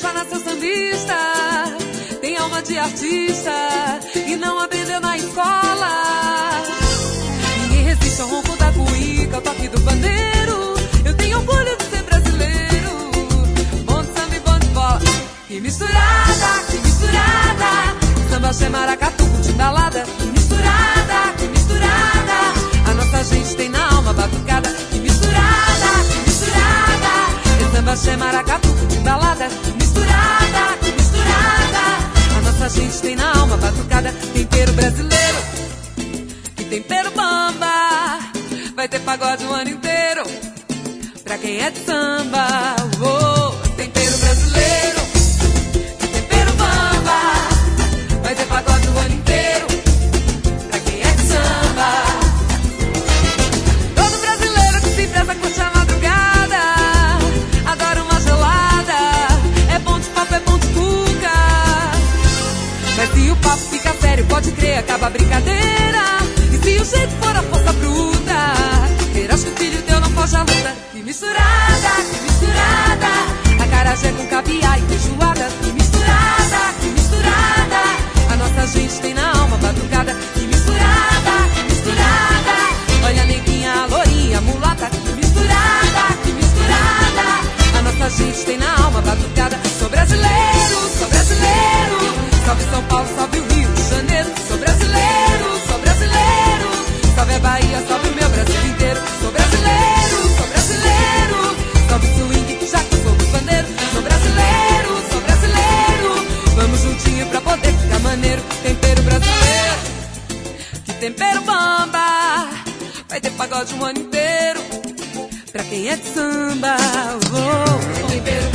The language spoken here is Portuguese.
já nasceu sambista, tem alma de artista e não aprendeu na escola. Ninguém resiste ao ronco da cuíca, ao toque do pandeiro. Eu tenho orgulho de ser brasileiro. Bom de samba e bom de bola. Que misturada, que misturada. Samba, axé, maracatu, timbalada. Que misturada, que misturada. A nossa gente tem na alma batucada. Que misturada, que misturada. É samba, axé, maracatu, timbalada. Que misturada, que misturada. A nossa gente tem na alma batucada. Tempero brasileiro, que tempero bamba. Vai ter pagode o ano inteiro pra quem é de samba. Oh, tempero brasileiro, que tempero bamba. Vai ter pagode o ano inteiro pra quem é de samba. Todo brasileiro que se preza curte a madrugada, adora uma gelada. É bom de papo, é bom de cuca. Mas se o papo fica sério, pode crer, acaba a brincadeira. E se o jeito for a força bruta, verás que o filho teu não foge à luta. Que misturada, que misturada. Acarajé com caviar e feijoada. Que misturada, que misturada. A nossa gente tem na alma batucada. Que misturada, que misturada. Olha a neguinha, a lourinha, a mulata. Que misturada, que misturada. A nossa gente tem na alma batucada. Sou brasileiro, sou brasileiro. Salve São Paulo, salve o Rio de Janeiro. Sou brasileiro, sou brasileiro. Salve a Bahia, salve o meu Brasil inteiro. Sou brasileiro, sou brasileiro. Salve o swing que já cansou do pandeiro. Sou brasileiro, sou brasileiro. Vamos juntinho pra poder ficar maneiro. Tempero brasileiro, que tempero bamba. Vai ter pagode o ano inteiro pra quem é de samba. Oh, tempero